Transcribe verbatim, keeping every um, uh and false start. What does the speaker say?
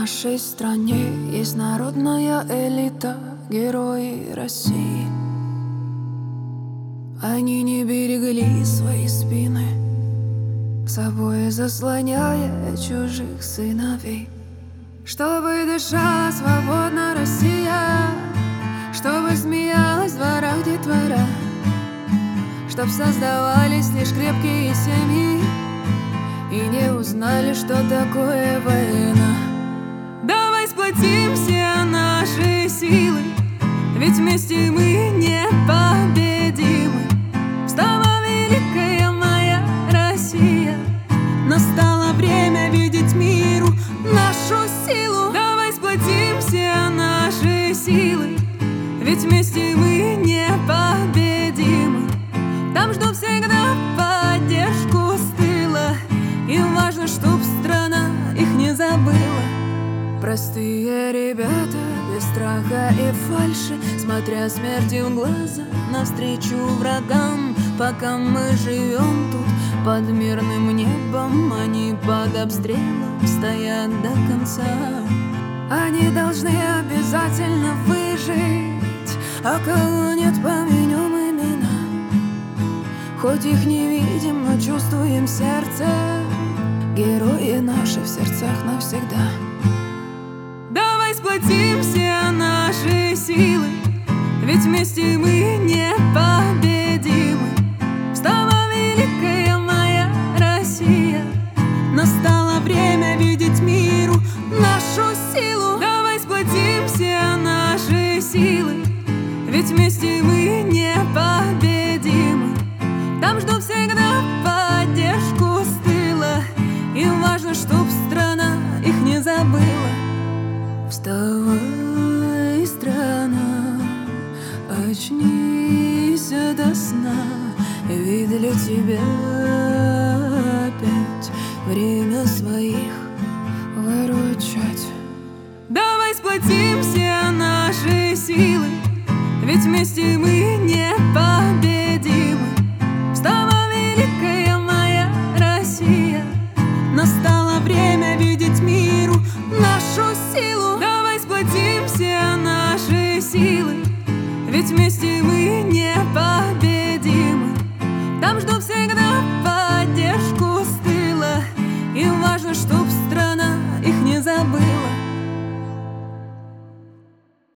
нашей стране есть народная элита, герои России. Они не берегли свои спины, собой заслоняя чужих сыновей. Чтобы дышать свободно Россия, чтобы смеялась в дворах детвора, чтоб создавались лишь крепкие семьи и не узнали, что такое война. Давай сплотим все наши силы, ведь вместе мы непобедимы. Встала великая моя Россия, настало время видеть миру нашу силу. Давай сплотим все наши силы, ведь вместе мы непобедимы. Там ждут всегда поддержку с тыла, им важно, чтоб страна их не забыла. Простые ребята без страха и фальши, смотря смерти в глаза навстречу врагам. Пока мы живем тут под мирным небом, они под обстрелом стоят до конца. Они должны обязательно выжить, а кого нет, поменем имена. Хоть их не видим, но чувствуем сердце, герои наши в сердцах навсегда. Давай сплотим все наши силы, ведь вместе мы непобедимы. Встала великая моя Россия, настало время видеть миру нашу силу. Давай сплотим все наши силы, ведь вместе мы непобедимы. Там ждут всегда поддержку с тыла, им важно, чтоб страна их не забыла. Вставай, страна, очнись ото сна, ведь для тебя опять время своих выручать. Давай сплотим все наши силы, ведь вместе мы